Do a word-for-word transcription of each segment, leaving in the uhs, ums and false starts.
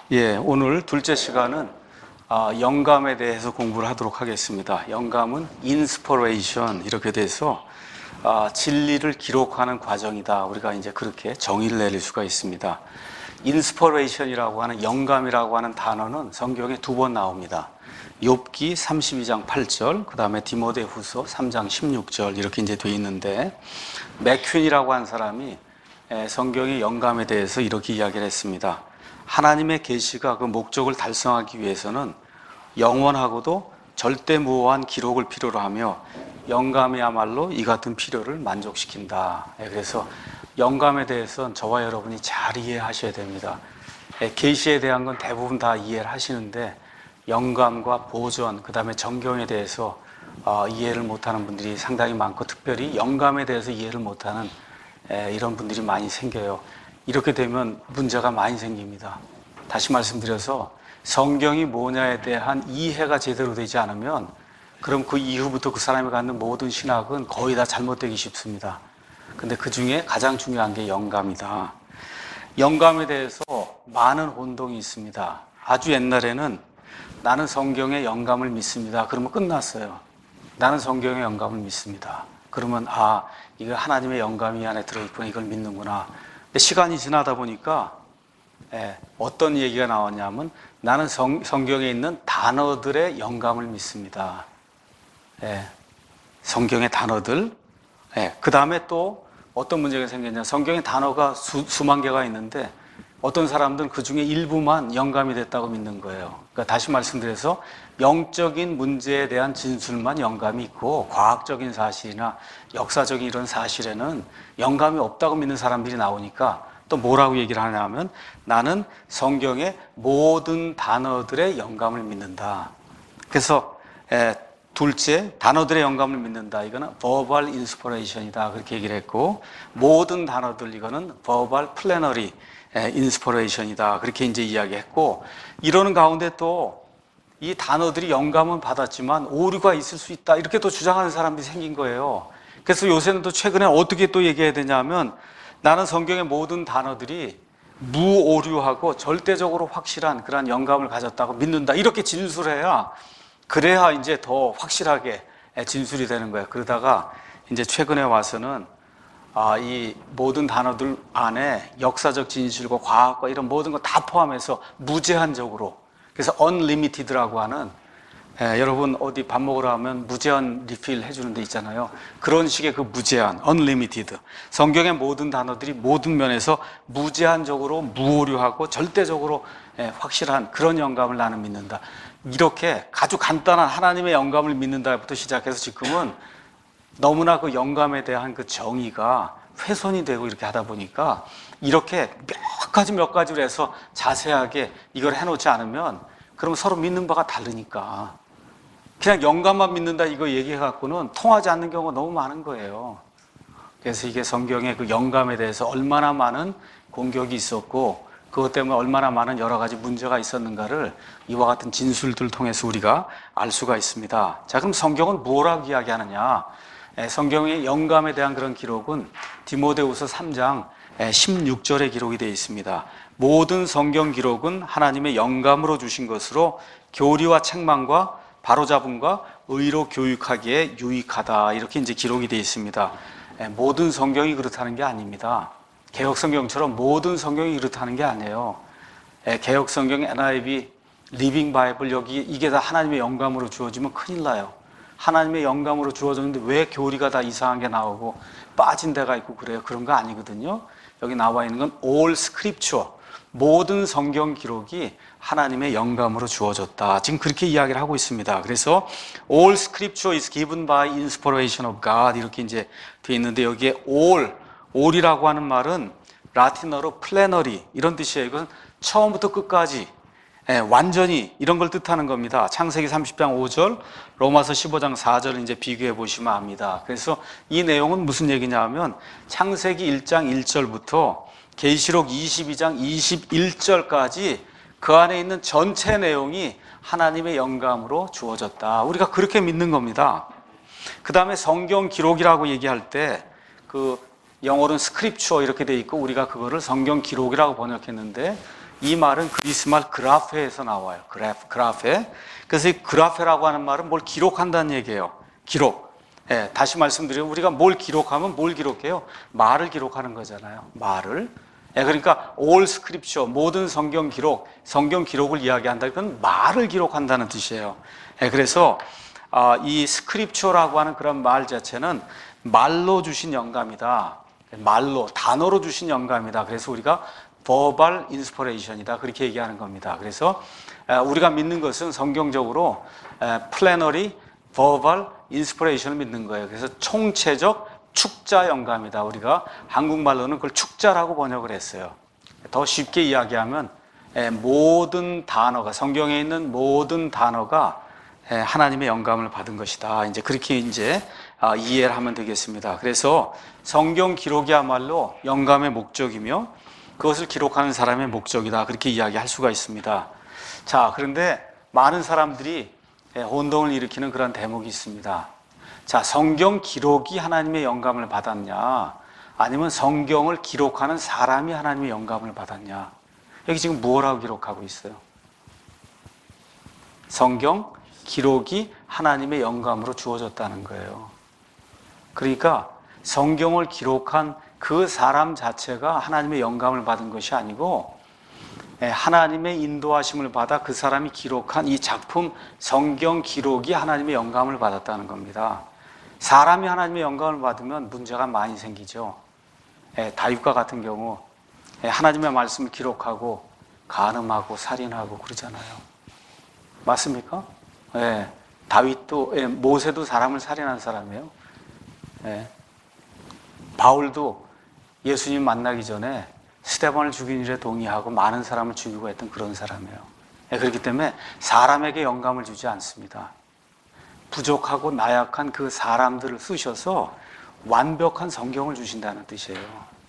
예, 오늘 둘째 시간은 아, 영감에 대해서 공부를 하도록 하겠습니다. 영감은 인스퍼레이션 이렇게 돼서 아, 진리를 기록하는 과정이다. 우리가 이제 그렇게 정의를 내릴 수가 있습니다. 인스퍼레이션이라고 하는 영감이라고 하는 단어는 성경에 두 번 나옵니다. 욥기 삼십이 장 팔 절, 그 다음에 디모데후서 삼 장 십육 절 이렇게 이제 돼 있는데 맥퀸이라고 한 사람이 성경의 영감에 대해서 이렇게 이야기를 했습니다. 하나님의 계시가 그 목적을 달성하기 위해서는 영원하고도 절대무오한 기록을 필요로 하며 영감이야말로 이 같은 필요를 만족시킨다. 그래서 영감에 대해서는 저와 여러분이 잘 이해하셔야 됩니다. 계시에 대한 건 대부분 다 이해를 하시는데 영감과 보존, 그 다음에 정경에 대해서 이해를 못하는 분들이 상당히 많고 특별히 영감에 대해서 이해를 못하는 이런 분들이 많이 생겨요. 이렇게 되면 문제가 많이 생깁니다. 다시 말씀드려서 성경이 뭐냐에 대한 이해가 제대로 되지 않으면 그럼 그 이후부터 그 사람이 갖는 모든 신학은 거의 다 잘못되기 쉽습니다. 근데 그 중에 가장 중요한 게 영감이다. 영감에 대해서 많은 혼동이 있습니다. 아주 옛날에는 나는 성경의 영감을 믿습니다. 그러면 끝났어요. 나는 성경의 영감을 믿습니다. 그러면 아, 이거 하나님의 영감이 이 안에 들어있구나, 이걸 믿는구나. 근데 시간이 지나다 보니까 예, 어떤 얘기가 나왔냐면 나는 성, 성경에 있는 단어들의 영감을 믿습니다. 예, 성경의 단어들. 예, 그 다음에 또 어떤 문제가 생겼냐. 성경의 단어가 수, 수만 개가 있는데 어떤 사람들은 그 중에 일부만 영감이 됐다고 믿는 거예요. 그러니까 다시 말씀드려서 영적인 문제에 대한 진술만 영감이 있고 과학적인 사실이나 역사적인 이런 사실에는 영감이 없다고 믿는 사람들이 나오니까 또 뭐라고 얘기를 하냐면 나는 성경의 모든 단어들의 영감을 믿는다. 그래서 에, 둘째, 단어들의 영감을 믿는다. 이거는 verbal inspiration이다. 그렇게 얘기를 했고 모든 단어들 이거는 verbal plenary 인스퍼레이션이다. 그렇게 이제 이야기했고 이러는 가운데 또 이 단어들이 영감은 받았지만 오류가 있을 수 있다. 이렇게 또 주장하는 사람들이 생긴 거예요. 그래서 요새는 또 최근에 어떻게 또 얘기해야 되냐면 나는 성경의 모든 단어들이 무오류하고 절대적으로 확실한 그런 영감을 가졌다고 믿는다. 이렇게 진술해야 그래야 이제 더 확실하게 진술이 되는 거예요. 그러다가 이제 최근에 와서는 아, 이 모든 단어들 안에 역사적 진실과 과학과 이런 모든 거 다 포함해서 무제한적으로, 그래서 unlimited라고 하는 예, 여러분 어디 밥 먹으러 가면 무제한 리필 해주는 데 있잖아요. 그런 식의 그 무제한, unlimited. 성경의 모든 단어들이 모든 면에서 무제한적으로 무오류하고 절대적으로 예, 확실한 그런 영감을 나는 믿는다. 이렇게 아주 간단한 하나님의 영감을 믿는다부터 시작해서 지금은 너무나 그 영감에 대한 그 정의가 훼손이 되고 이렇게 하다 보니까 이렇게 몇 가지 몇 가지로 해서 자세하게 이걸 해놓지 않으면 그럼 서로 믿는 바가 다르니까 그냥 영감만 믿는다 이거 얘기해갖고는 통하지 않는 경우가 너무 많은 거예요. 그래서 이게 성경의 그 영감에 대해서 얼마나 많은 공격이 있었고 그것 때문에 얼마나 많은 여러 가지 문제가 있었는가를 이와 같은 진술들을 통해서 우리가 알 수가 있습니다. 자, 그럼 성경은 뭐라고 이야기하느냐? 성경의 영감에 대한 그런 기록은 디모데후서 삼 장 십육 절에 기록이 되어 있습니다. 모든 성경 기록은 하나님의 영감으로 주신 것으로 교리와 책망과 바로잡음과 의로 교육하기에 유익하다. 이렇게 이제 기록이 되어 있습니다. 모든 성경이 그렇다는 게 아닙니다. 개혁 성경처럼 모든 성경이 그렇다는 게 아니에요. 개혁 성경 엔 아이 브이 리빙 바이블 여기 이게 다 하나님의 영감으로 주어지면 큰일 나요. 하나님의 영감으로 주어졌는데 왜 교리가 다 이상한 게 나오고 빠진 데가 있고 그래요? 그런 거 아니거든요. 여기 나와 있는 건 all scripture, 모든 성경 기록이 하나님의 영감으로 주어졌다. 지금 그렇게 이야기를 하고 있습니다. 그래서 all scripture is given by inspiration of God 이렇게 이제 되어 있는데 여기에 all, all이라고 하는 말은 라틴어로 plenary 이런 뜻이에요. 이건 처음부터 끝까지 예, 완전히 이런 걸 뜻하는 겁니다. 창세기 삼십 장 오 절, 로마서 십오 장 사 절을 이제 비교해 보시면 압니다. 그래서 이 내용은 무슨 얘기냐 하면 창세기 일 장 일 절부터 계시록 이십이 장 이십일 절까지 그 안에 있는 전체 내용이 하나님의 영감으로 주어졌다. 우리가 그렇게 믿는 겁니다. 그 다음에 성경 기록이라고 얘기할 때 그 영어로는 스크립처 이렇게 돼 있고 우리가 그거를 성경 기록이라고 번역했는데 이 말은 그리스 말 그라페에서 나와요. 그래프, 그라페. 그래서 이 그라페라고 하는 말은 뭘 기록한다는 얘기예요. 기록. 예, 다시 말씀드리면 우리가 뭘 기록하면 뭘 기록해요? 말을 기록하는 거잖아요. 말을. 예, 그러니까 all scripture, 모든 성경 기록, 성경 기록을 이야기한다. 이건 말을 기록한다는 뜻이에요. 예, 그래서 아, 이 스크립처라고 하는 그런 말 자체는 말로 주신 영감이다. 말로, 단어로 주신 영감이다. 그래서 우리가 verbal inspiration이다. 그렇게 얘기하는 겁니다. 그래서 우리가 믿는 것은 성경적으로 plenary verbal inspiration을 믿는 거예요. 그래서 총체적 축자 영감이다. 우리가 한국말로는 그걸 축자라고 번역을 했어요. 더 쉽게 이야기하면 모든 단어가, 성경에 있는 모든 단어가 하나님의 영감을 받은 것이다. 이제 그렇게 이제 이해를 하면 되겠습니다. 그래서 성경 기록이야말로 영감의 목적이며 그것을 기록하는 사람의 목적이다. 그렇게 이야기할 수가 있습니다. 자, 그런데 많은 사람들이 혼동을 일으키는 그런 대목이 있습니다. 자, 성경 기록이 하나님의 영감을 받았냐? 아니면 성경을 기록하는 사람이 하나님의 영감을 받았냐? 여기 지금 무엇라고 기록하고 있어요? 성경 기록이 하나님의 영감으로 주어졌다는 거예요. 그러니까 성경을 기록한 그 사람 자체가 하나님의 영감을 받은 것이 아니고 하나님의 인도하심을 받아 그 사람이 기록한 이 작품 성경 기록이 하나님의 영감을 받았다는 겁니다. 사람이 하나님의 영감을 받으면 문제가 많이 생기죠. 다윗과 같은 경우 하나님의 말씀을 기록하고 간음하고 살인하고 그러잖아요. 맞습니까? 예, 다윗도, 예, 모세도 사람을 살인한 사람이에요. 예, 바울도 예수님 만나기 전에 스데반을 죽인 일에 동의하고 많은 사람을 죽이고 했던 그런 사람이에요. 예, 그렇기 때문에 사람에게 영감을 주지 않습니다. 부족하고 나약한 그 사람들을 쓰셔서 완벽한 성경을 주신다는 뜻이에요.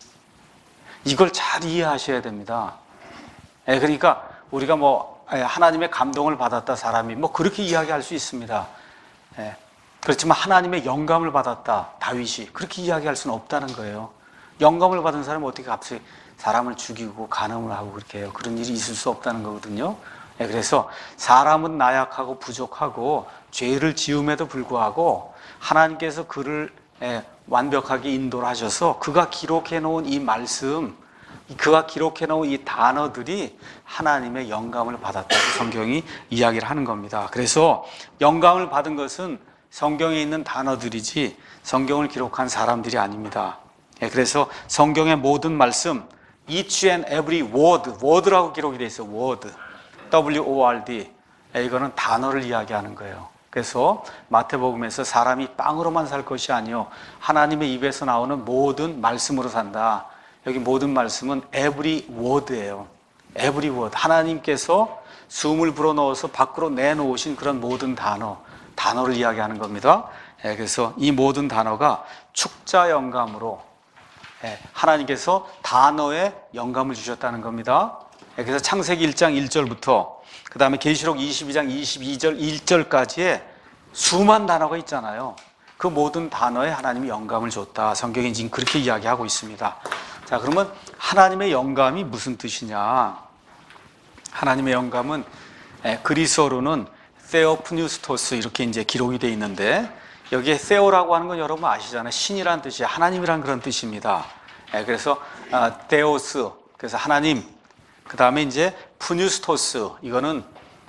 이걸 잘 이해하셔야 됩니다. 예, 그러니까 우리가 뭐 하나님의 감동을 받았다 사람이 뭐 그렇게 이야기할 수 있습니다. 예. 그렇지만 하나님의 영감을 받았다 다윗이 그렇게 이야기할 수는 없다는 거예요. 영감을 받은 사람은 어떻게 갑자기 사람을 죽이고 간음을 하고 그렇게 해요. 그런 일이 있을 수 없다는 거거든요. 예, 그래서 사람은 나약하고 부족하고 죄를 지음에도 불구하고 하나님께서 그를 예, 완벽하게 인도를 하셔서 그가 기록해 놓은 이 말씀, 그가 기록해 놓은 이 단어들이 하나님의 영감을 받았다고 성경이 이야기를 하는 겁니다. 그래서 영감을 받은 것은 성경에 있는 단어들이지 성경을 기록한 사람들이 아닙니다. 예, 그래서 성경의 모든 말씀, each and every word, word라고 기록이 되어 있어요. word, W O R D. 예, 이거는 단어를 이야기하는 거예요. 그래서 마태복음에서 사람이 빵으로만 살 것이 아니요 하나님의 입에서 나오는 모든 말씀으로 산다. 여기 모든 말씀은 every word예요. every word. 하나님께서 숨을 불어넣어서 밖으로 내놓으신 그런 모든 단어, 단어를 이야기하는 겁니다. 예, 그래서 이 모든 단어가 축자 영감으로 예, 하나님께서 단어에 영감을 주셨다는 겁니다. 예, 그래서 창세기 일 장 일 절부터 그 다음에 계시록 이십이 장 이십이 절 일 절까지의 수많은 단어가 있잖아요. 그 모든 단어에 하나님이 영감을 줬다. 성경이 지금 그렇게 이야기하고 있습니다. 자, 그러면 하나님의 영감이 무슨 뜻이냐? 하나님의 영감은 그리스어로는 theopneustos 이렇게 이제 기록이 되어 있는데 여기에 theo라고 하는 건 여러분 아시잖아요. 신이라는 뜻이에요. 하나님이란 그런 뜻입니다. 그래서 theos 그래서 하나님. 그 다음에 이제 pneustos 이거는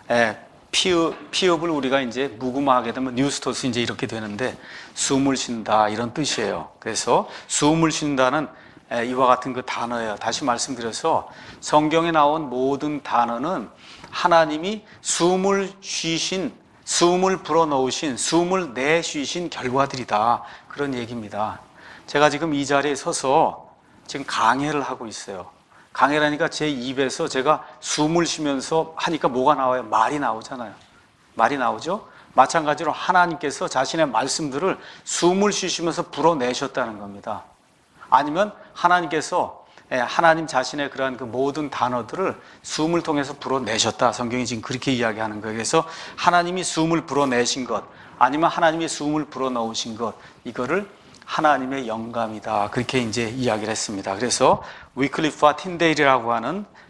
피읍, 피읍을 우리가 이제 묵음하게 되면 뉴스토스 이제 이렇게 되는데 숨을 쉰다 이런 뜻이에요. 그래서 숨을 쉰다는 이와 같은 그 단어예요. 다시 말씀드려서 성경에 나온 모든 단어는 하나님이 숨을 쉬신, 숨을 불어넣으신, 숨을 내쉬신 결과들이다. 그런 얘기입니다. 제가 지금 이 자리에 서서 지금 강해를 하고 있어요. 강해라니까 제 입에서 제가 숨을 쉬면서 하니까 뭐가 나와요? 말이 나오잖아요. 말이 나오죠? 마찬가지로 하나님께서 자신의 말씀들을 숨을 쉬시면서 불어내셨다는 겁니다. 아니면 하나님께서 하나님 자신의 그러한 그 모든 단어들을 숨을 통해서 불어내셨다. 성경이 지금 그렇게 이야기하는 거예요. 그래서 하나님이 숨을 불어내신 것, 아니면 하나님이 숨을 불어넣으신 것, 이거를 하나님의 영감이다. 그렇게 이제 이야기를 했습니다. 그래서 위클리프와 틴데일이라고 하는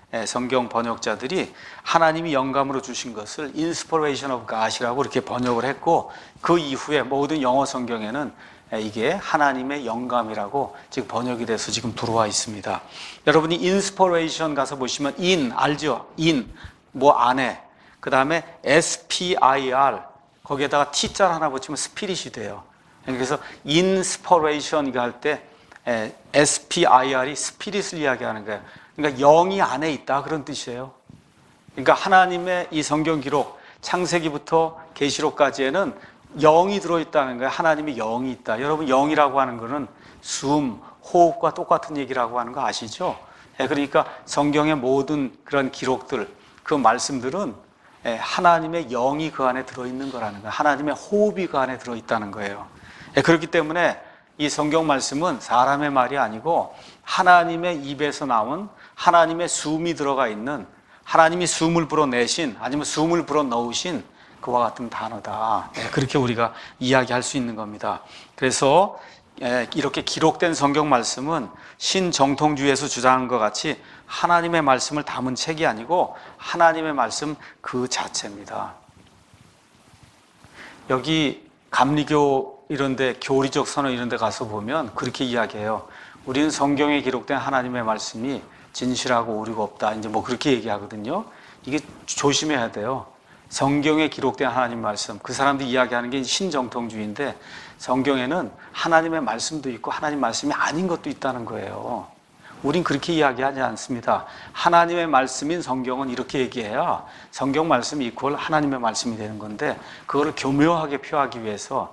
성경 번역자들이 하나님이 영감으로 주신 것을 Inspiration of God이라고 이렇게 번역을 했고, 그 이후에 모든 영어 성경에는 이게 하나님의 영감이라고 지금 번역이 돼서 지금 들어와 있습니다. 여러분이 Inspiration 가서 보시면 in 알죠? in 뭐 안에, 그 다음에 S-P-I-R 거기에다가 T자 하나 붙이면 스피릿이 돼요. 그래서 Inspiration 할 때 S-P-I-R이 스피릿을 이야기하는 거예요. 그러니까 영이 안에 있다 그런 뜻이에요. 그러니까 하나님의 이 성경 기록 창세기부터 계시록까지에는 영이 들어있다는 거예요. 하나님의 영이 있다. 여러분 영이라고 하는 거는 숨, 호흡과 똑같은 얘기라고 하는 거 아시죠? 그러니까 성경의 모든 그런 기록들, 그 말씀들은 하나님의 영이 그 안에 들어있는 거라는 거예요. 하나님의 호흡이 그 안에 들어있다는 거예요. 그렇기 때문에 이 성경 말씀은 사람의 말이 아니고 하나님의 입에서 나온 하나님의 숨이 들어가 있는, 하나님이 숨을 불어내신 아니면 숨을 불어넣으신 그와 같은 단어다. 그렇게 우리가 이야기할 수 있는 겁니다. 그래서 이렇게 기록된 성경 말씀은 신정통주의에서 주장한 것 같이 하나님의 말씀을 담은 책이 아니고 하나님의 말씀 그 자체입니다. 여기 감리교 이런데 교리적 선언 이런데 가서 보면 그렇게 이야기해요. 우리는 성경에 기록된 하나님의 말씀이 진실하고 오류가 없다. 이제 뭐 그렇게 얘기하거든요. 이게 조심해야 돼요. 성경에 기록된 하나님 말씀, 그 사람들이 이야기하는 게 신정통주의인데 성경에는 하나님의 말씀도 있고 하나님 말씀이 아닌 것도 있다는 거예요. 우린 그렇게 이야기하지 않습니다. 하나님의 말씀인 성경은 이렇게 얘기해야 성경 말씀이 이퀄 하나님의 말씀이 되는 건데, 그거를 교묘하게 표하기 위해서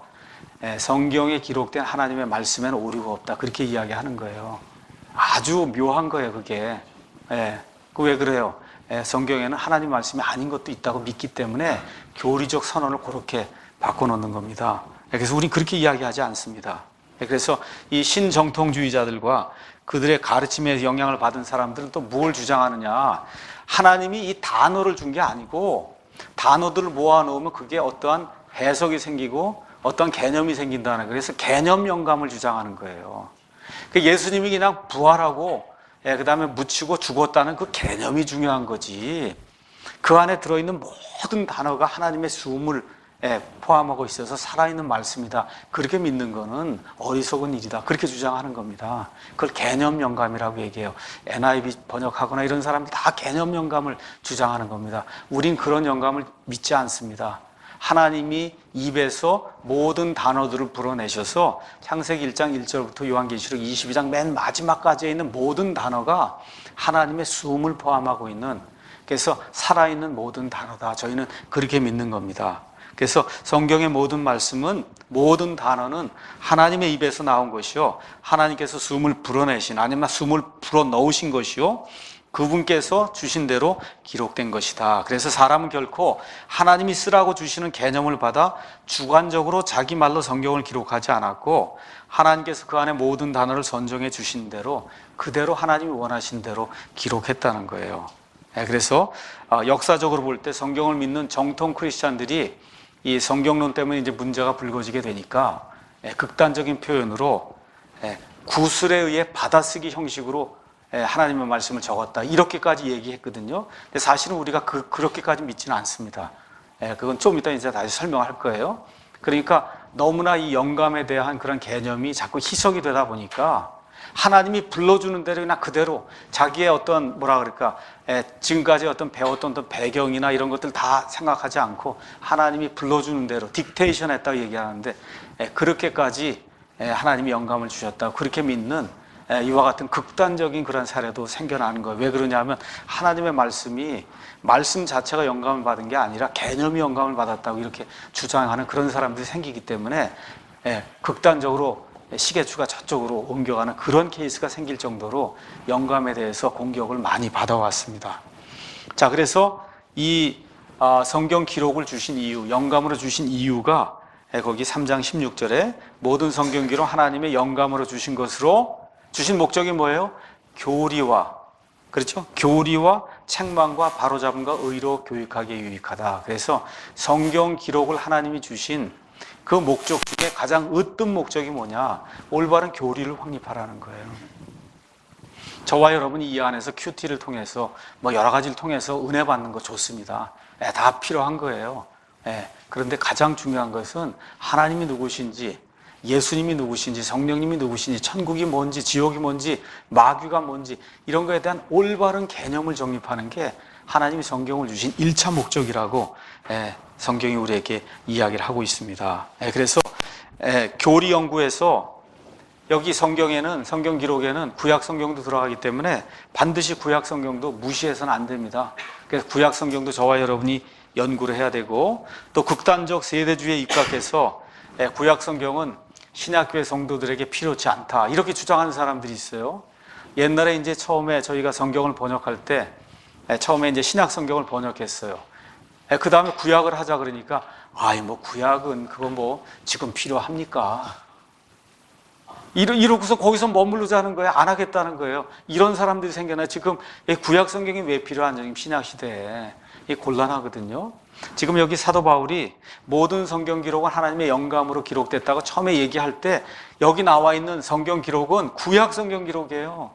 성경에 기록된 하나님의 말씀에는 오류가 없다 그렇게 이야기하는 거예요. 아주 묘한 거예요 그게. 예, 그 왜 그래요? 예, 성경에는 하나님 말씀이 아닌 것도 있다고 믿기 때문에 교리적 선언을 그렇게 바꿔놓는 겁니다. 그래서 우린 그렇게 이야기하지 않습니다. 그래서 이 신정통주의자들과 그들의 가르침에 영향을 받은 사람들은 또 뭘 주장하느냐, 하나님이 이 단어를 준 게 아니고 단어들을 모아놓으면 그게 어떠한 해석이 생기고 어떤 개념이 생긴다는 거예요. 그래서 개념 영감을 주장하는 거예요. 예수님이 그냥 부활하고 그 다음에 묻히고 죽었다는 그 개념이 중요한 거지, 그 안에 들어있는 모든 단어가 하나님의 숨을 포함하고 있어서 살아있는 말씀이다 그렇게 믿는 거는 어리석은 일이다 그렇게 주장하는 겁니다. 그걸 개념 영감이라고 얘기해요. 엔 아이 비 번역하거나 이런 사람들이 다 개념 영감을 주장하는 겁니다. 우린 그런 영감을 믿지 않습니다. 하나님이 입에서 모든 단어들을 불어내셔서 창세기 일 장 일 절부터 요한계시록 이십이 장 맨 마지막까지에 있는 모든 단어가 하나님의 숨을 포함하고 있는, 그래서 살아있는 모든 단어다. 저희는 그렇게 믿는 겁니다. 그래서 성경의 모든 말씀은, 모든 단어는 하나님의 입에서 나온 것이요, 하나님께서 숨을 불어내신 아니면 숨을 불어넣으신 것이요, 그분께서 주신 대로 기록된 것이다. 그래서 사람은 결코 하나님이 쓰라고 주시는 개념을 받아 주관적으로 자기 말로 성경을 기록하지 않았고, 하나님께서 그 안에 모든 단어를 선정해 주신 대로 그대로 하나님이 원하신 대로 기록했다는 거예요. 그래서 역사적으로 볼 때 성경을 믿는 정통 크리스찬들이 이 성경론 때문에 이제 문제가 불거지게 되니까 극단적인 표현으로 구술에 의해 받아쓰기 형식으로 하나님의 말씀을 적었다 이렇게까지 얘기했거든요. 근데 사실은 우리가 그, 그렇게까지 믿지는 않습니다. 그건 좀 이따 이제 다시 설명할 거예요. 그러니까 너무나 이 영감에 대한 그런 개념이 자꾸 희석이 되다 보니까 하나님이 불러주는 대로 그냥 그대로 자기의 어떤 뭐라 그럴까 지금까지 어떤 배웠던 어떤 배경이나 이런 것들 다 생각하지 않고 하나님이 불러주는 대로 딕테이션 했다고 얘기하는데, 그렇게까지 하나님이 영감을 주셨다고 그렇게 믿는 이와 같은 극단적인 그런 사례도 생겨나는 거예요. 왜 그러냐면 하나님의 말씀이 말씀 자체가 영감을 받은 게 아니라 개념이 영감을 받았다고 이렇게 주장하는 그런 사람들이 생기기 때문에 극단적으로 시계추가 저쪽으로 옮겨가는 그런 케이스가 생길 정도로 영감에 대해서 공격을 많이 받아왔습니다. 자, 그래서 이 성경 기록을 주신 이유, 영감으로 주신 이유가 거기 삼 장 십육 절에 모든 성경 기록 하나님의 영감으로 주신 것으로, 주신 목적이 뭐예요? 교리와, 그렇죠? 교리와 책망과 바로잡음과 의로 교육하기에 유익하다. 그래서 성경 기록을 하나님이 주신 그 목적 중에 가장 으뜸 목적이 뭐냐? 올바른 교리를 확립하라는 거예요. 저와 여러분이 이 안에서 큐티를 통해서 뭐 여러 가지를 통해서 은혜 받는 거 좋습니다. 예, 다 필요한 거예요. 예, 그런데 가장 중요한 것은 하나님이 누구신지, 예수님이 누구신지, 성령님이 누구신지, 천국이 뭔지, 지옥이 뭔지, 마귀가 뭔지 이런 거에 대한 올바른 개념을 정립하는 게 하나님이 성경을 주신 일 차 목적이라고 예, 성경이 우리에게 이야기를 하고 있습니다. 예, 그래서 예, 교리 연구에서 여기 성경에는, 성경 기록에는 구약 성경도 들어가기 때문에 반드시 구약 성경도 무시해서는 안 됩니다. 그래서 구약 성경도 저와 여러분이 연구를 해야 되고, 또 극단적 세대주의에 입각해서 구약 성경은 신약교회 성도들에게 필요치 않다 이렇게 주장하는 사람들이 있어요. 옛날에 이제 처음에 저희가 성경을 번역할 때 처음에 이제 신약 성경을 번역했어요. 그 다음에 구약을 하자 그러니까 아이 뭐 구약은 그거 뭐 지금 필요합니까? 이러고서 거기서 머무르자는 거예요. 안 하겠다는 거예요. 이런 사람들이 생겨나요. 지금 구약 성경이 왜 필요한지 신약 시대에 곤란하거든요. 지금 여기 사도 바울이 모든 성경 기록은 하나님의 영감으로 기록됐다고 처음에 얘기할 때 여기 나와 있는 성경 기록은 구약 성경 기록이에요.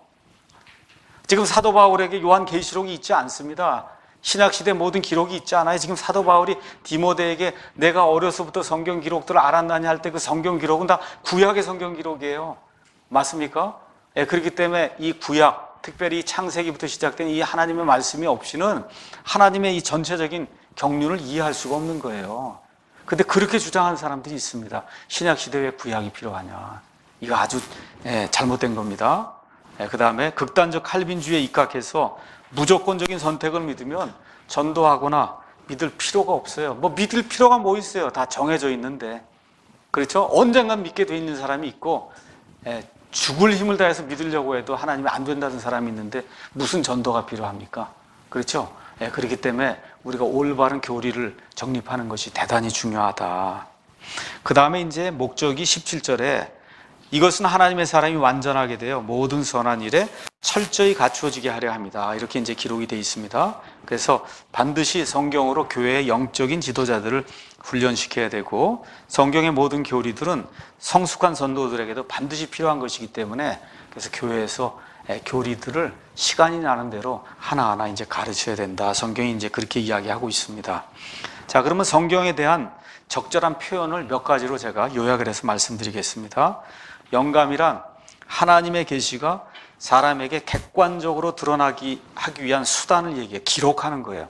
지금 사도 바울에게 요한계시록이 있지 않습니다. 신약시대 모든 기록이 있지 않아요. 지금 사도 바울이 디모데에게 내가 어려서부터 성경 기록들을 알았나니 할 때 그 성경 기록은 다 구약의 성경 기록이에요. 맞습니까? 예, 그렇기 때문에 이 구약, 특별히 창세기부터 시작된 이 하나님의 말씀이 없이는 하나님의 이 전체적인 경륜을 이해할 수가 없는 거예요. 근데 그렇게 주장하는 사람들이 있습니다. 신약시대에 왜 구약이 필요하냐. 이거 아주 예, 잘못된 겁니다. 예, 그 다음에 극단적 칼빈주의에 입각해서 무조건적인 선택을 믿으면 전도하거나 믿을 필요가 없어요. 뭐 믿을 필요가 뭐 있어요. 다 정해져 있는데. 그렇죠? 언젠간 믿게 돼 있는 사람이 있고 예, 죽을 힘을 다해서 믿으려고 해도 하나님이 안 된다는 사람이 있는데 무슨 전도가 필요합니까? 그렇죠? 예, 그렇기 때문에 우리가 올바른 교리를 정립하는 것이 대단히 중요하다. 그 다음에 이제 목적이 십칠 절에 이것은 하나님의 사람이 완전하게 되어 모든 선한 일에 철저히 갖추어지게 하려 합니다. 이렇게 이제 기록이 되어 있습니다. 그래서 반드시 성경으로 교회의 영적인 지도자들을 훈련시켜야 되고 성경의 모든 교리들은 성숙한 전도들에게도 반드시 필요한 것이기 때문에 그래서 교회에서 교리들을 시간이 나는 대로 하나하나 이제 가르쳐야 된다. 성경이 이제 그렇게 이야기하고 있습니다. 자, 그러면 성경에 대한 적절한 표현을 몇 가지로 제가 요약을 해서 말씀드리겠습니다. 영감이란 하나님의 계시가 사람에게 객관적으로 드러나기 하기 위한 수단을 얘기해 기록하는 거예요.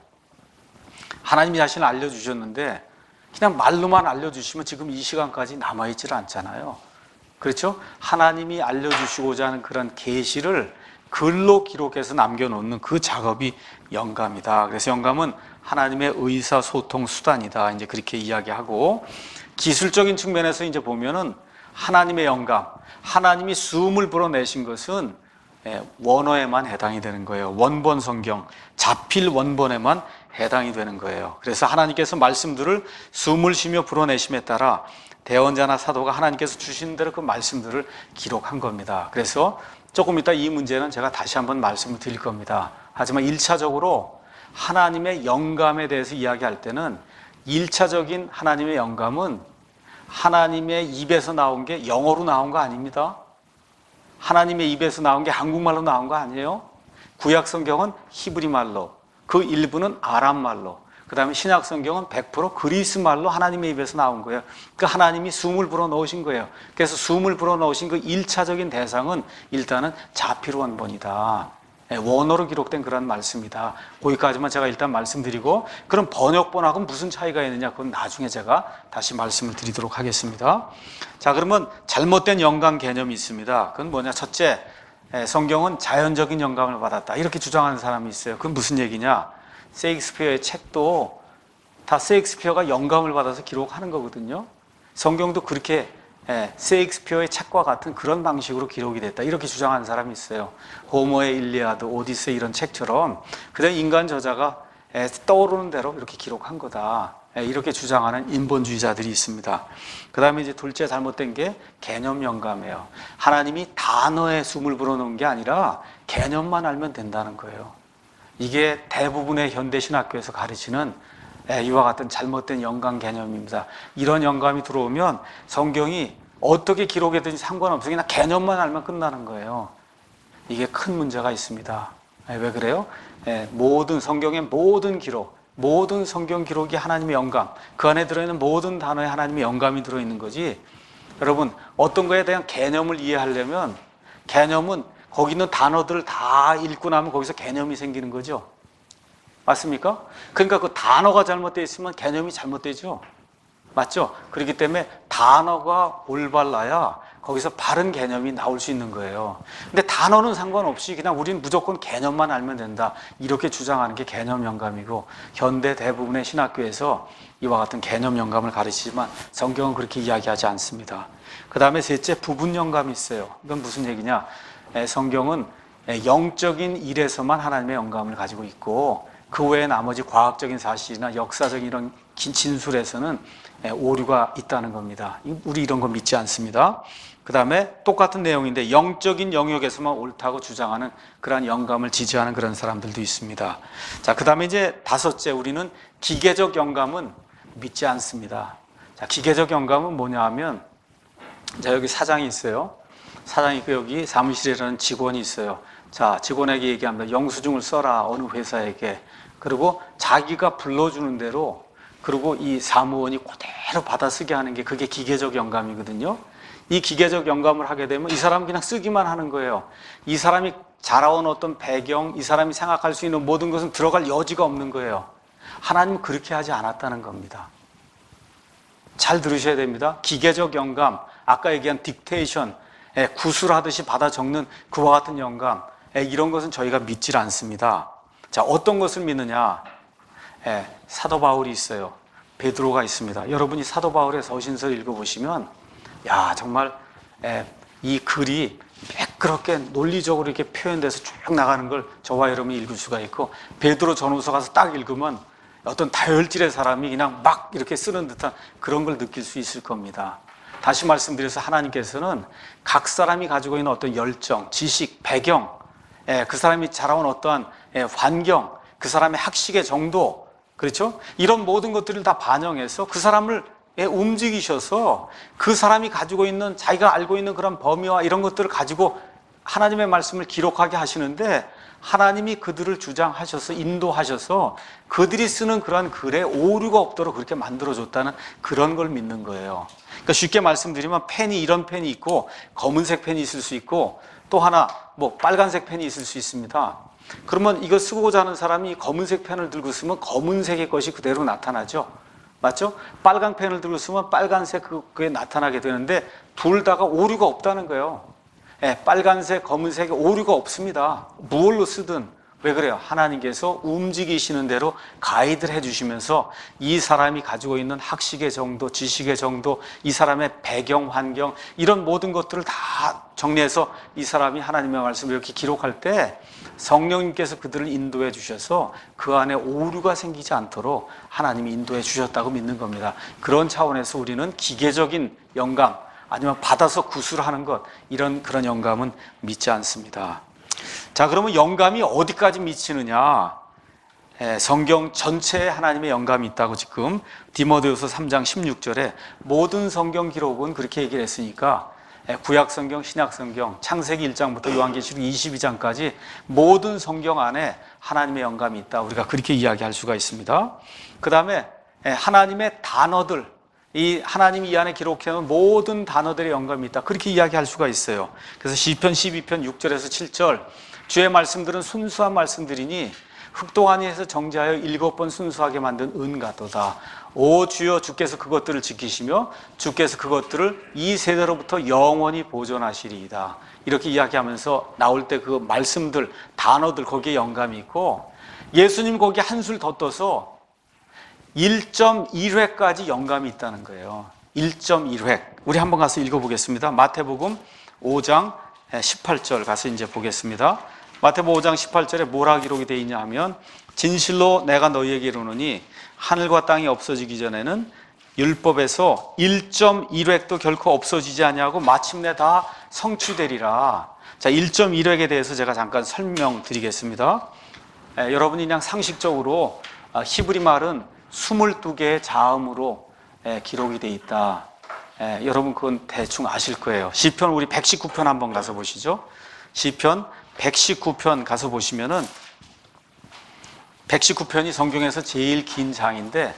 하나님이 자신을 알려주셨는데 그냥 말로만 알려주시면 지금 이 시간까지 남아있질 않잖아요. 그렇죠? 하나님이 알려주시고자 하는 그런 계시를 글로 기록해서 남겨놓는 그 작업이 영감이다. 그래서 영감은 하나님의 의사소통 수단이다. 이제 그렇게 이야기하고 기술적인 측면에서 이제 보면은 하나님의 영감, 하나님이 숨을 불어내신 것은 원어에만 해당이 되는 거예요. 원본 성경, 자필 원본에만 해당이 되는 거예요. 그래서 하나님께서 말씀들을 숨을 쉬며 불어내심에 따라 대언자나 사도가 하나님께서 주신 대로 그 말씀들을 기록한 겁니다. 그래서 조금 이따 이 문제는 제가 다시 한번 말씀을 드릴 겁니다. 하지만 일 차적으로 하나님의 영감에 대해서 이야기할 때는 일 차적인 하나님의 영감은 하나님의 입에서 나온 게 영어로 나온 거 아닙니다. 하나님의 입에서 나온 게 한국말로 나온 거 아니에요. 구약 성경은 히브리 말로, 그 일부는 아람 말로, 그 다음에 신약 성경은 백 퍼센트 그리스 말로 하나님의 입에서 나온 거예요. 그 하나님이 숨을 불어 넣으신 거예요. 그래서 숨을 불어 넣으신 그 일 차적인 대상은 일단은 자필 원본이다. 원어로 기록된 그런 말씀이다. 거기까지만 제가 일단 말씀드리고, 그럼 번역본하고는 무슨 차이가 있느냐, 그건 나중에 제가 다시 말씀을 드리도록 하겠습니다. 자, 그러면 잘못된 영감 개념이 있습니다. 그건 뭐냐? 첫째, 성경은 자연적인 영감을 받았다, 이렇게 주장하는 사람이 있어요. 그건 무슨 얘기냐? 셰익스피어의 책도 다 셰익스피어가 영감을 받아서 기록하는 거거든요. 성경도 그렇게 셰익스피어의 책과 같은 그런 방식으로 기록이 됐다, 이렇게 주장하는 사람이 있어요. 호머의 일리아드, 오디세이 이런 책처럼 그냥 인간 저자가 떠오르는 대로 이렇게 기록한 거다, 이렇게 주장하는 인본주의자들이 있습니다. 그 다음에 이제 둘째 잘못된 게 개념 영감이에요. 하나님이 단어에 숨을 불어넣은 게 아니라 개념만 알면 된다는 거예요. 이게 대부분의 현대신학교에서 가르치는 이와 같은 잘못된 영감 개념입니다. 이런 영감이 들어오면 성경이 어떻게 기록했든지 상관없이 그냥 개념만 알면 끝나는 거예요. 이게 큰 문제가 있습니다. 왜 그래요? 모든 성경의 모든 기록, 모든 성경 기록이 하나님의 영감, 그 안에 들어있는 모든 단어에 하나님의 영감이 들어있는 거지. 여러분, 어떤 거에 대한 개념을 이해하려면 개념은 거기 있는 단어들을 다 읽고 나면 거기서 개념이 생기는 거죠. 맞습니까? 그러니까 그 단어가 잘못되어 있으면 개념이 잘못되죠. 맞죠? 그렇기 때문에 단어가 올바라야 거기서 바른 개념이 나올 수 있는 거예요. 근데 단어는 상관없이 그냥 우리는 무조건 개념만 알면 된다, 이렇게 주장하는 게 개념 영감이고, 현대 대부분의 신학교에서 이와 같은 개념 영감을 가르치지만 성경은 그렇게 이야기하지 않습니다. 그 다음에 셋째, 부분 영감이 있어요. 이건 무슨 얘기냐? 성경은 영적인 일에서만 하나님의 영감을 가지고 있고, 그 외에 나머지 과학적인 사실이나 역사적인 이런 긴 진술에서는 오류가 있다는 겁니다. 우리 이런 거 믿지 않습니다. 그 다음에 똑같은 내용인데 영적인 영역에서만 옳다고 주장하는 그러한 영감을 지지하는 그런 사람들도 있습니다. 자, 그 다음에 이제 다섯째, 우리는 기계적 영감은 믿지 않습니다. 자, 기계적 영감은 뭐냐 하면, 자, 여기 사장이 있어요. 사장이 있고 여기 사무실이라는 직원이 있어요. 자, 직원에게 얘기합니다. 영수증을 써라, 어느 회사에게. 그리고 자기가 불러주는 대로, 그리고 이 사무원이 그대로 받아쓰게 하는 게 그게 기계적 영감이거든요. 이 기계적 영감을 하게 되면 이 사람은 그냥 쓰기만 하는 거예요. 이 사람이 자라온 어떤 배경, 이 사람이 생각할 수 있는 모든 것은 들어갈 여지가 없는 거예요. 하나님은 그렇게 하지 않았다는 겁니다. 잘 들으셔야 됩니다. 기계적 영감, 아까 얘기한 딕테이션, 구술하듯이 받아 적는 그와 같은 영감, 이런 것은 저희가 믿질 않습니다. 자, 어떤 것을 믿느냐? 예, 사도 바울이 있어요. 베드로가 있습니다. 여러분이 사도 바울의 서신서를 읽어보시면, 야, 정말 예, 이 글이 매끄럽게 논리적으로 이렇게 표현돼서 쭉 나가는 걸 저와 여러분이 읽을 수가 있고, 베드로 전후서 가서 딱 읽으면 어떤 다혈질의 사람이 그냥 막 이렇게 쓰는 듯한 그런 걸 느낄 수 있을 겁니다. 다시 말씀드려서 하나님께서는 각 사람이 가지고 있는 어떤 열정, 지식, 배경, 예, 그 사람이 자라온 어떠한 예, 환경, 그 사람의 학식의 정도, 그렇죠? 이런 모든 것들을 다 반영해서 그 사람을 예, 움직이셔서 그 사람이 가지고 있는, 자기가 알고 있는 그런 범위와 이런 것들을 가지고 하나님의 말씀을 기록하게 하시는데, 하나님이 그들을 주장하셔서 인도하셔서 그들이 쓰는 그런 글에 오류가 없도록 그렇게 만들어줬다는 그런 걸 믿는 거예요. 그러니까 쉽게 말씀드리면 펜이 이런 펜이 있고 검은색 펜이 있을 수 있고 또 하나 뭐 빨간색 pen이 있을 수 있습니다. 그러면 이거 쓰고자 하는 사람이 검은색 펜을 들고 쓰면 검은색의 것이 그대로 나타나죠. 맞죠? 빨간 펜을 들고 쓰면 빨간색 그게 나타나게 되는데 둘 다가 오류가 없다는 거예요. 예, 빨간색, 검은색에 오류가 없습니다. 무얼로 쓰든. 왜 그래요? 하나님께서 움직이시는 대로 가이드를 해주시면서 이 사람이 가지고 있는 학식의 정도, 지식의 정도, 이 사람의 배경, 환경, 이런 모든 것들을 다 정리해서 이 사람이 하나님의 말씀을 이렇게 기록할 때 성령님께서 그들을 인도해 주셔서 그 안에 오류가 생기지 않도록 하나님이 인도해 주셨다고 믿는 겁니다. 그런 차원에서 우리는 기계적인 영감, 아니면 받아서 구술하는 것, 이런 그런 영감은 믿지 않습니다. 자, 그러면 영감이 어디까지 미치느냐? 예, 성경 전체에 하나님의 영감이 있다고 지금 디모데후서 삼 장 십육 절에 모든 성경 기록은 그렇게 얘기를 했으니까 예, 구약 성경, 신약 성경, 창세기 일 장부터 요한계시록 이십이 장까지 모든 성경 안에 하나님의 영감이 있다. 우리가 그렇게 이야기할 수가 있습니다. 그 다음에 예, 하나님의 단어들, 이 하나님이 이 안에 기록해놓은 모든 단어들의 영감이 있다. 그렇게 이야기할 수가 있어요. 그래서 시편 십이 편 육 절에서 칠 절, 주의 말씀들은 순수한 말씀들이니 흑동안에서 정지하여 일곱 번 순수하게 만든 은 같도다. 오 주여, 주께서 그것들을 지키시며 주께서 그것들을 이 세대로부터 영원히 보존하시리이다. 이렇게 이야기하면서 나올 때 그 말씀들, 단어들, 거기에 영감이 있고, 예수님 거기에 한술 더 떠서 일 점 일 회까지 영감이 있다는 거예요. 일 점 일 회. 우리 한번 가서 읽어보겠습니다. 마태복음 오 장 십팔 절 가서 이제 보겠습니다. 마태복음 오 장 십팔 절에 뭐라 기록이 되어 있냐 하면, 진실로 내가 너희에게 이르노니 하늘과 땅이 없어지기 전에는 율법에서 일 점 일 획도 결코 없어지지 아니하고 마침내 다 성취되리라. 자, 일 점 일 획에 대해서 제가 잠깐 설명드리겠습니다. 에, 여러분이 그냥 상식적으로 아, 히브리 말은 스물두 개의 자음으로 에, 기록이 되어 있다. 에, 여러분 그건 대충 아실 거예요. 시편 우리 백십구 편 한번 가서 보시죠. 시편 백십구 편 가서 보시면은 백십구 편이 성경에서 제일 긴 장인데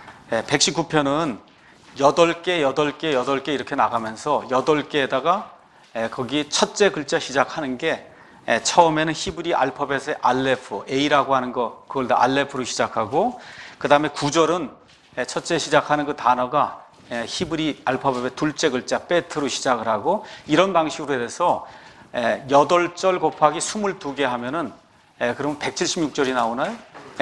백십구 편은 여덟 개, 여덟 개, 여덟 개 이렇게 나가면서 여덟 개에다가 거기 첫째 글자 시작하는 게 처음에는 히브리 알파벳의 알레프, A라고 하는 거, 그걸 다 알레프로 시작하고, 그 다음에 구절은 첫째 시작하는 그 단어가 히브리 알파벳의 둘째 글자 베트로 시작을 하고, 이런 방식으로 해서 여덟 절 곱하기 스물두 개 하면은 그러면 백칠십육 절이 나오나요?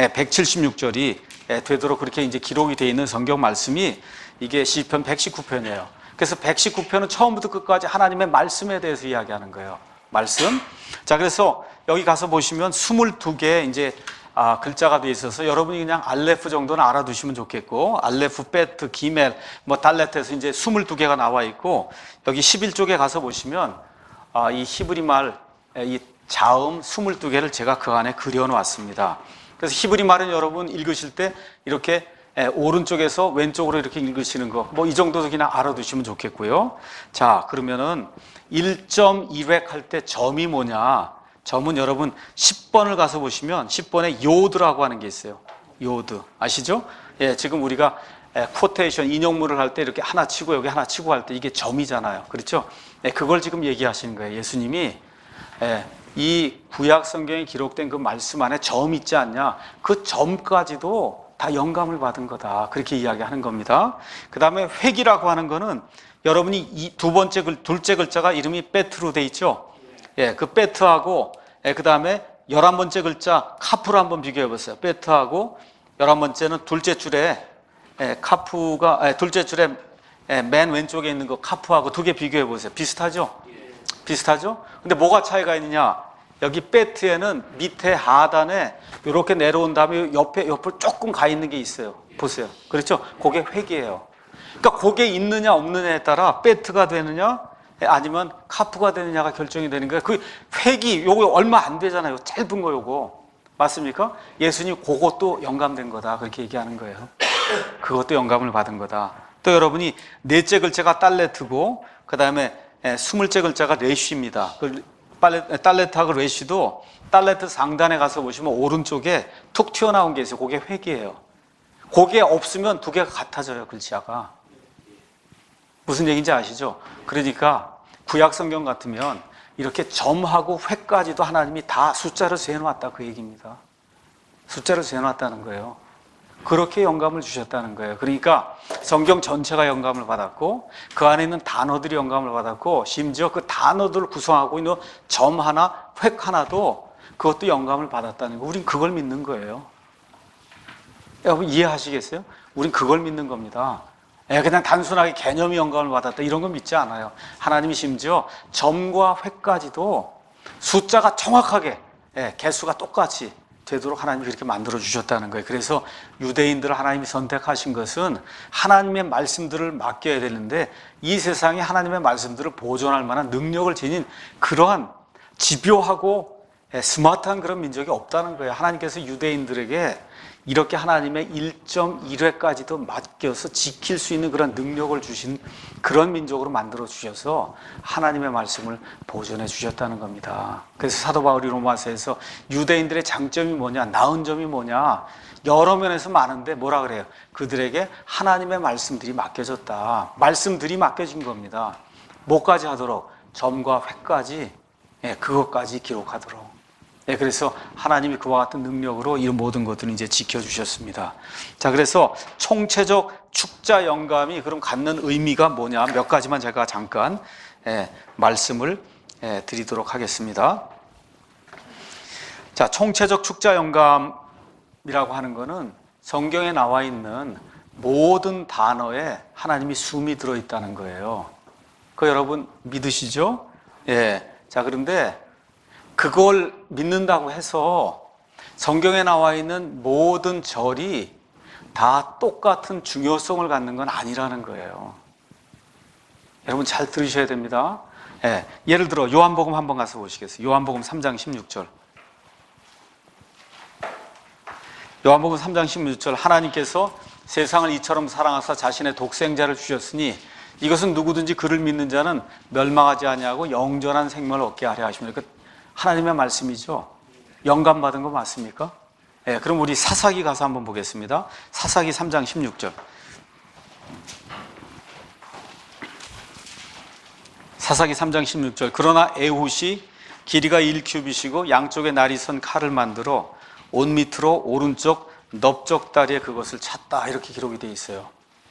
백칠십육 절이 되도록 그렇게 이제 기록이 되어 있는 성경 말씀이 이게 시편 백십구 편이에요. 그래서 백십구 편은 처음부터 끝까지 하나님의 말씀에 대해서 이야기하는 거예요. 말씀. 자, 그래서 여기 가서 보시면 스물두 개 이제 아, 글자가 되어 있어서 여러분이 그냥 알레프 정도는 알아두시면 좋겠고, 알레프, 베트, 기멜, 뭐 달렛에서 이제 스물두 개가 나와 있고, 여기 십일 쪽에 가서 보시면 아, 이 히브리 말, 이 자음 스물두 개를 제가 그 안에 그려놓았습니다. 그래서 히브리 말은 여러분 읽으실 때 이렇게 오른쪽에서 왼쪽으로 이렇게 읽으시는 거, 뭐 이 정도도 그냥 알아두시면 좋겠고요. 자, 그러면은 일 점 일 획 할 때 점이 뭐냐? 점은 여러분 십 번을 가서 보시면 십 번에 요드라고 하는 게 있어요. 요드. 아시죠? 예, 지금 우리가 쿼테이션, 인용문을 할 때 이렇게 하나 치고 여기 하나 치고 할 때 이게 점이잖아요. 그렇죠? 예, 그걸 지금 얘기하시는 거예요. 예수님이 예, 이 구약 성경에 기록된 그 말씀 안에 점 있지 않냐? 그 점까지도 다 영감을 받은 거다. 그렇게 이야기하는 겁니다. 그 다음에 획이라고 하는 거는 여러분이 이 두 번째 글, 둘째 글자가 이름이 베트로 돼 있죠? 예, 그 베트하고, 예, 그 다음에 열한 번째 글자 카프로 한번 비교해 보세요. 베트하고 열한 번째는 둘째 줄에, 예, 카프가, 예, 둘째 줄에 예, 맨 왼쪽에 있는 거 카프하고 두 개 비교해 보세요. 비슷하죠? 비슷하죠? 근데 뭐가 차이가 있느냐? 여기 베트에는 밑에 하단에 이렇게 내려온 다음에 옆에, 옆으로 조금 가 있는 게 있어요. 보세요. 그렇죠? 그게 획이에요. 그러니까 그게 있느냐 없느냐에 따라 베트가 되느냐 아니면 카프가 되느냐가 결정이 되는 거예요. 그 획이 요거 얼마 안 되잖아요. 짧은 거 요거. 맞습니까? 예수님 그것도 영감된 거다. 그렇게 얘기하는 거예요. 그것도 영감을 받은 거다. 또 여러분이 넷째 글자가 달레트고 그 다음에 스물째 글자가 레쉬입니다. 그 달레트하고 레쉬도 달레트 상단에 가서 보시면 오른쪽에 툭 튀어나온 게 있어요. 그게 획이에요. 그게 없으면 두 개가 같아져요. 글자가. 무슨 얘기인지 아시죠? 그러니까 구약 성경 같으면 이렇게 점하고 획까지도 하나님이 다 숫자를 세놓았다 그 얘기입니다. 숫자를 세놓았다는 거예요. 그렇게 영감을 주셨다는 거예요. 그러니까 성경 전체가 영감을 받았고 그 안에 있는 단어들이 영감을 받았고 심지어 그 단어들을 구성하고 있는 점 하나, 획 하나도 그것도 영감을 받았다는 거. 우린 그걸 믿는 거예요. 여러분 이해하시겠어요? 우린 그걸 믿는 겁니다. 그냥 단순하게 개념이 영감을 받았다 이런 거 믿지 않아요. 하나님이 심지어 점과 획까지도 숫자가 정확하게 개수가 똑같이 되도록 하나님이 그렇게 만들어 주셨다는 거예요. 그래서 유대인들을 하나님이 선택하신 것은 하나님의 말씀들을 맡겨야 되는데 이 세상에 하나님의 말씀들을 보존할 만한 능력을 지닌 그러한 집요하고 스마트한 그런 민족이 없다는 거예요. 하나님께서 유대인들에게 이렇게 하나님의 일 점 일 획까지도 맡겨서 지킬 수 있는 그런 능력을 주신 그런 민족으로 만들어 주셔서 하나님의 말씀을 보존해 주셨다는 겁니다. 그래서 사도 바울이 로마서에서 유대인들의 장점이 뭐냐, 나은 점이 뭐냐, 여러 면에서 많은데 뭐라 그래요? 그들에게 하나님의 말씀들이 맡겨졌다. 말씀들이 맡겨진 겁니다. 뭐까지 하도록? 점과 획까지, 예, 그것까지 기록하도록. 예, 그래서 하나님이 그와 같은 능력으로 이 모든 것들을 이제 지켜주셨습니다. 자, 그래서 총체적 축자 영감이 그럼 갖는 의미가 뭐냐? 몇 가지만 제가 잠깐 예, 말씀을 예, 드리도록 하겠습니다. 자, 총체적 축자 영감이라고 하는 것은 성경에 나와 있는 모든 단어에 하나님이 숨이 들어있다는 거예요. 그거 여러분 믿으시죠? 예. 자, 그런데 그걸 믿는다고 해서 성경에 나와 있는 모든 절이 다 똑같은 중요성을 갖는 건 아니라는 거예요. 여러분 잘 들으셔야 됩니다. 예, 예를 들어 요한복음 한번 가서 보시겠어요? 요한복음 삼 장 십육 절. 요한복음 삼 장 십육 절 하나님께서 세상을 이처럼 사랑하사 자신의 독생자를 주셨으니 이것은 누구든지 그를 믿는 자는 멸망하지 아니하고 영전한 생명을 얻게 하려 하십니다. 하나님의 말씀이죠. 영감 받은 거 맞습니까? 예, 그럼 우리 사사기 가서 한번 보겠습니다. 사사기 삼 장 십육 절. 사사기 삼 장 십육 절. 그러나 에훗이 길이가 일 큐빗이고 양쪽에 날이 선 칼을 만들어 옷 밑으로 오른쪽 넓적 다리에 그것을 찼다. 이렇게 기록이 되어 있어요.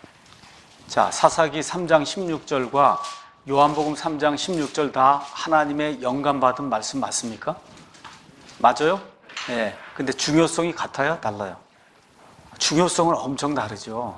자, 사사기 삼 장 십육 절과 요한복음 삼 장 십육 절 다 하나님의 영감 받은 말씀 맞습니까? 맞아요? 예. 근데 중요성이 같아요? 달라요? 중요성은 엄청 다르죠.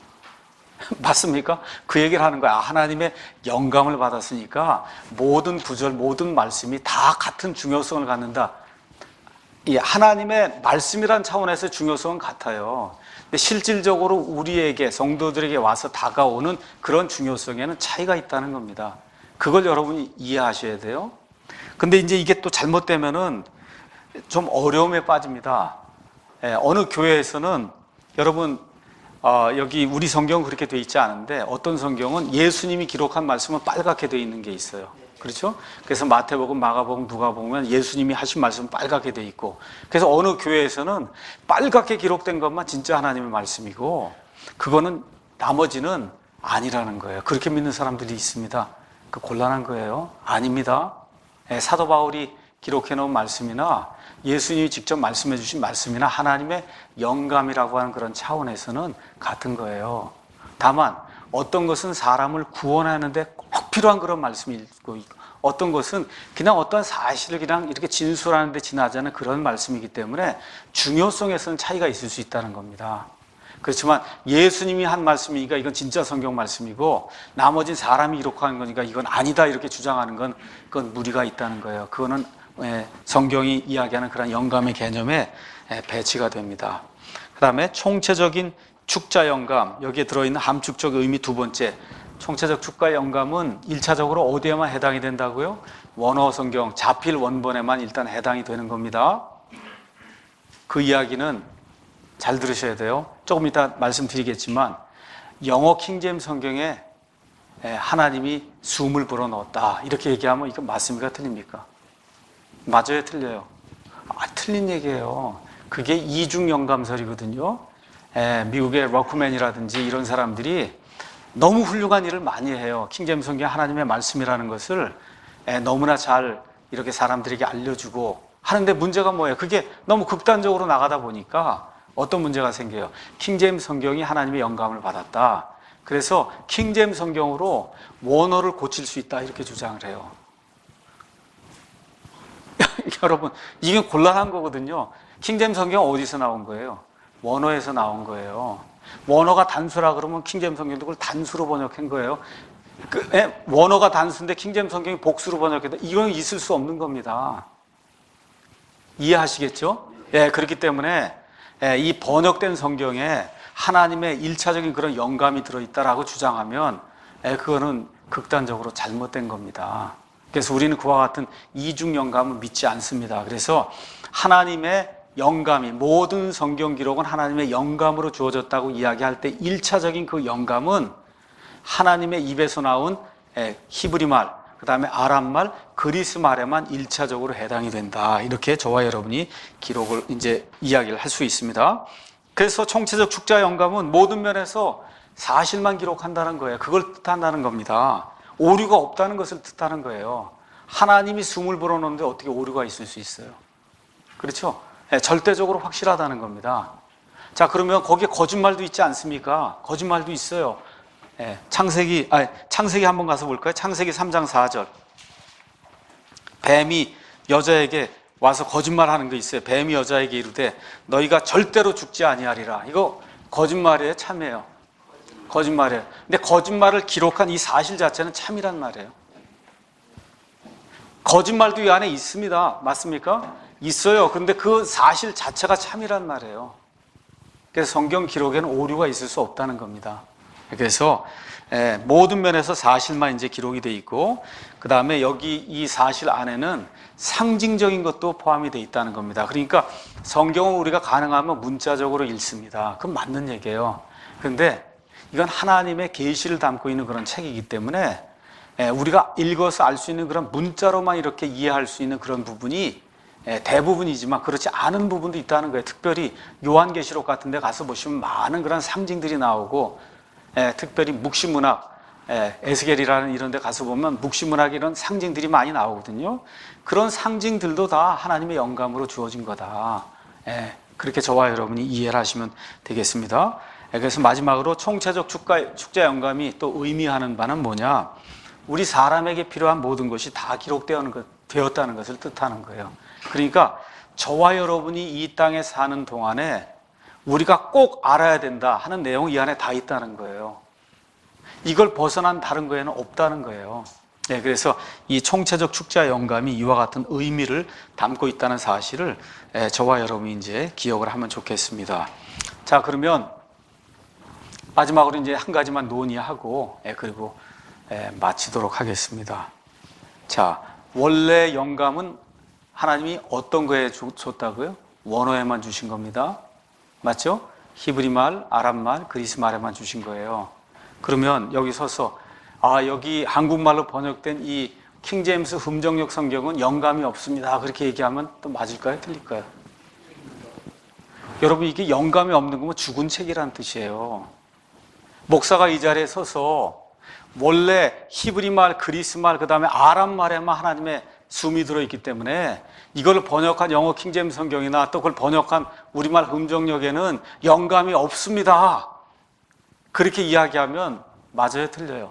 맞습니까? 그 얘기를 하는 거야. 하나님의 영감을 받았으니까 모든 구절, 모든 말씀이 다 같은 중요성을 갖는다. 이 하나님의 말씀이란 차원에서 중요성은 같아요. 근데 실질적으로 우리에게, 성도들에게 와서 다가오는 그런 중요성에는 차이가 있다는 겁니다. 그걸 여러분이 이해하셔야 돼요. 근데 이제 이게 또 잘못되면은 좀 어려움에 빠집니다. 예, 어느 교회에서는 여러분 어, 여기 우리 성경은 그렇게 돼 있지 않은데 어떤 성경은 예수님이 기록한 말씀은 빨갛게 돼 있는 게 있어요. 그렇죠? 그래서 마태복음, 마가복음, 누가복음은 예수님이 하신 말씀은 빨갛게 돼 있고, 그래서 어느 교회에서는 빨갛게 기록된 것만 진짜 하나님의 말씀이고 그거는 나머지는 아니라는 거예요. 그렇게 믿는 사람들이 있습니다. 그 곤란한 거예요. 아닙니다. 예, 사도 바울이 기록해 놓은 말씀이나 예수님이 직접 말씀해 주신 말씀이나 하나님의 영감이라고 하는 그런 차원에서는 같은 거예요. 다만 어떤 것은 사람을 구원하는데 꼭 필요한 그런 말씀이 있고, 어떤 것은 그냥 어떤 사실을 그냥 이렇게 진술하는데 지나지 않은 그런 말씀이기 때문에 중요성에서는 차이가 있을 수 있다는 겁니다. 그렇지만 예수님이 한 말씀이니까 이건 진짜 성경 말씀이고 나머지는 사람이 기록한 거니까 이건 아니다 이렇게 주장하는 건 그건 무리가 있다는 거예요. 그거는 성경이 이야기하는 그런 영감의 개념에 배치가 됩니다. 그 다음에 총체적인 축자 영감, 여기에 들어있는 함축적 의미 두 번째, 총체적 축자 영감은 일차적으로 어디에만 해당이 된다고요? 원어 성경 자필 원본에만 일단 해당이 되는 겁니다. 그 이야기는 잘 들으셔야 돼요. 조금 이따 말씀드리겠지만 영어 킹제임스 성경에 하나님이 숨을 불어넣었다 이렇게 얘기하면 이거 맞습니까? 틀립니까? 맞아요? 틀려요? 아, 틀린 얘기예요. 그게 이중 영감설이거든요. 에, 미국의 러크맨이라든지 이런 사람들이 너무 훌륭한 일을 많이 해요. 킹제임스 성경 하나님의 말씀이라는 것을 에, 너무나 잘 이렇게 사람들에게 알려주고 하는데 문제가 뭐예요? 그게 너무 극단적으로 나가다 보니까 어떤 문제가 생겨요? 킹제임스 성경이 하나님의 영감을 받았다. 그래서 킹제임스 성경으로 원어를 고칠 수 있다 이렇게 주장을 해요. 여러분, 이게 곤란한 거거든요. 킹제임스 성경은 어디서 나온 거예요? 원어에서 나온 거예요. 원어가 단수라 그러면 킹제임스 성경도 그걸 단수로 번역한 거예요. 그, 에, 원어가 단수인데 킹제임스 성경이 복수로 번역했다. 이건 있을 수 없는 겁니다. 이해하시겠죠? 예, 그렇기 때문에 예, 이 번역된 성경에 하나님의 일차적인 그런 영감이 들어있다라고 주장하면 예, 그거는 극단적으로 잘못된 겁니다. 그래서 우리는 그와 같은 이중 영감을 믿지 않습니다. 그래서 하나님의 영감이, 모든 성경 기록은 하나님의 영감으로 주어졌다고 이야기할 때 일차적인 그 영감은 하나님의 입에서 나온 히브리 말, 그 다음에 아람 말, 그리스 말에만 일차적으로 해당이 된다. 이렇게 저와 여러분이 기록을 이제 이야기를 할 수 있습니다. 그래서 총체적 축자 영감은 모든 면에서 사실만 기록한다는 거예요. 그걸 뜻한다는 겁니다. 오류가 없다는 것을 뜻하는 거예요. 하나님이 숨을 불어넣는데 어떻게 오류가 있을 수 있어요? 그렇죠? 네, 절대적으로 확실하다는 겁니다. 자, 그러면 거기에 거짓말도 있지 않습니까? 거짓말도 있어요. 네, 창세기, 아니, 창세기 한번 가서 볼까요? 창세기 삼 장 사 절. 뱀이 여자에게 와서 거짓말하는 거 있어요. 뱀이 여자에게 이르되 너희가 절대로 죽지 아니하리라. 이거 거짓말이에요? 참이에요? 거짓말이에요. 근데 거짓말을 기록한 이 사실 자체는 참이란 말이에요. 거짓말도 이 안에 있습니다. 맞습니까? 있어요. 그런데 그 사실 자체가 참이란 말이에요. 그래서 성경 기록에는 오류가 있을 수 없다는 겁니다. 그래서 모든 면에서 사실만 이제 기록이 돼 있고, 그 다음에 여기 이 사실 안에는 상징적인 것도 포함이 돼 있다는 겁니다. 그러니까 성경은 우리가 가능하면 문자적으로 읽습니다. 그건 맞는 얘기예요. 그런데 이건 하나님의 계시를 담고 있는 그런 책이기 때문에 예, 우리가 읽어서 알 수 있는 그런 문자로만 이렇게 이해할 수 있는 그런 부분이 예, 대부분이지만 그렇지 않은 부분도 있다는 거예요. 특별히 요한계시록 같은 데 가서 보시면 많은 그런 상징들이 나오고, 예, 특별히 묵시문학, 예, 에스겔이라는 이런 데 가서 보면 묵시문학 이런 상징들이 많이 나오거든요. 그런 상징들도 다 하나님의 영감으로 주어진 거다. 예, 그렇게 저와 여러분이 이해를 하시면 되겠습니다. 예, 그래서 마지막으로 총체적 축가, 축제 영감이 또 의미하는 바는 뭐냐? 우리 사람에게 필요한 모든 것이 다 기록되었다는 것을 뜻하는 거예요. 그러니까 저와 여러분이 이 땅에 사는 동안에 우리가 꼭 알아야 된다 하는 내용이 이 안에 다 있다는 거예요. 이걸 벗어난 다른 거에는 없다는 거예요. 네, 그래서 이 총체적 축제와 영감이 이와 같은 의미를 담고 있다는 사실을 저와 여러분이 이제 기억을 하면 좋겠습니다. 자, 그러면 마지막으로 이제 한 가지만 논의하고 그리고 마치도록 하겠습니다. 자, 원래 영감은 하나님이 어떤 거에 줬다고요? 원어에만 주신 겁니다. 맞죠? 히브리 말, 아랍 말, 그리스 말에만 주신 거예요. 그러면 여기 서서 아, 여기 한국말로 번역된 이 킹제임스 흠정역 성경은 영감이 없습니다. 그렇게 얘기하면 또 맞을까요? 틀릴까요? 여러분, 이게 영감이 없는 거면 죽은 책이라는 뜻이에요. 목사가 이 자리에 서서 원래 히브리 말, 그리스 말, 그 다음에 아랍 말에만 하나님의 숨이 들어있기 때문에 이걸 번역한 영어 킹제임스 성경이나 또 그걸 번역한 우리말 흠정역에는 영감이 없습니다. 그렇게 이야기하면 맞아요? 틀려요?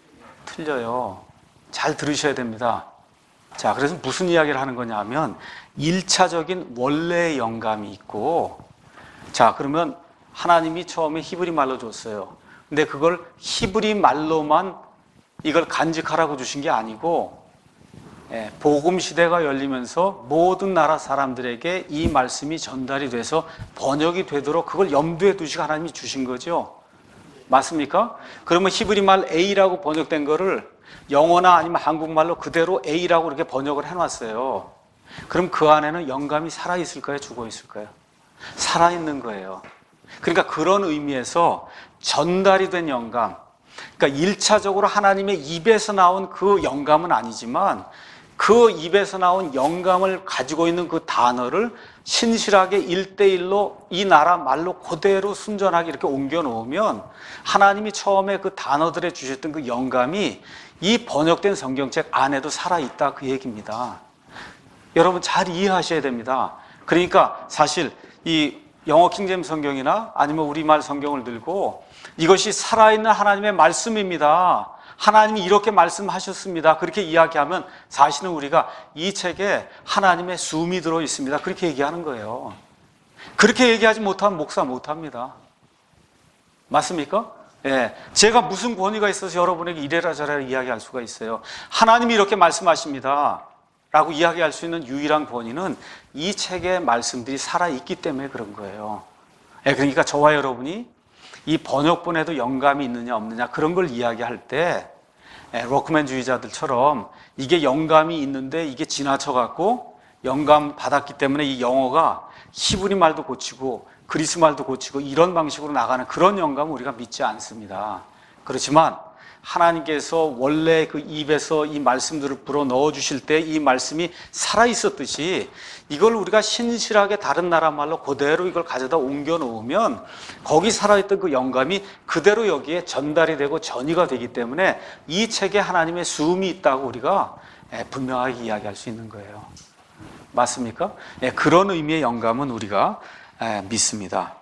틀려요. 잘 들으셔야 됩니다. 자, 그래서 무슨 이야기를 하는 거냐 하면 일차적인 원래의 영감이 있고, 자, 그러면 하나님이 처음에 히브리 말로 줬어요. 근데 그걸 히브리 말로만 이걸 간직하라고 주신 게 아니고, 예, 복음 시대가 열리면서 모든 나라 사람들에게 이 말씀이 전달이 돼서 번역이 되도록 그걸 염두에 두시고 하나님이 주신 거죠. 맞습니까? 그러면 히브리 말 A라고 번역된 거를 영어나 아니면 한국말로 그대로 A라고 이렇게 번역을 해놨어요. 그럼 그 안에는 영감이 살아있을까요? 죽어있을까요? 살아있는 거예요. 그러니까 그런 의미에서 전달이 된 영감, 그러니까 일차적으로 하나님의 입에서 나온 그 영감은 아니지만 그 입에서 나온 영감을 가지고 있는 그 단어를 신실하게 일대일로 이 나라 말로 그대로 순전하게 이렇게 옮겨 놓으면 하나님이 처음에 그 단어들에 주셨던 그 영감이 이 번역된 성경책 안에도 살아있다, 그 얘기입니다. 여러분 잘 이해하셔야 됩니다. 그러니까 사실 이 영어 킹제임스 성경이나 아니면 우리말 성경을 들고 이것이 살아있는 하나님의 말씀입니다, 하나님이 이렇게 말씀하셨습니다, 그렇게 이야기하면 사실은 우리가 이 책에 하나님의 숨이 들어 있습니다, 그렇게 얘기하는 거예요. 그렇게 얘기하지 못하면 목사 못합니다. 맞습니까? 예, 제가 무슨 권위가 있어서 여러분에게 이래라 저래라 이야기할 수가 있어요? 하나님이 이렇게 말씀하십니다 라고 이야기할 수 있는 유일한 권위는 이 책의 말씀들이 살아있기 때문에 그런 거예요. 예, 그러니까 저와 여러분이 이 번역본에도 영감이 있느냐 없느냐 그런 걸 이야기할 때 로크맨주의자들처럼 이게 영감이 있는데 이게 지나쳐갖고 영감 받았기 때문에 이 영어가 히브리 말도 고치고 그리스 말도 고치고 이런 방식으로 나가는 그런 영감은 우리가 믿지 않습니다. 그렇지만 하나님께서 원래 그 입에서 이 말씀들을 불어 넣어 주실 때 이 말씀이 살아있었듯이 이걸 우리가 신실하게 다른 나라 말로 그대로 이걸 가져다 옮겨 놓으면 거기 살아있던 그 영감이 그대로 여기에 전달이 되고 전이가 되기 때문에 이 책에 하나님의 숨이 있다고 우리가 분명하게 이야기할 수 있는 거예요. 맞습니까? 그런 의미의 영감은 우리가 믿습니다.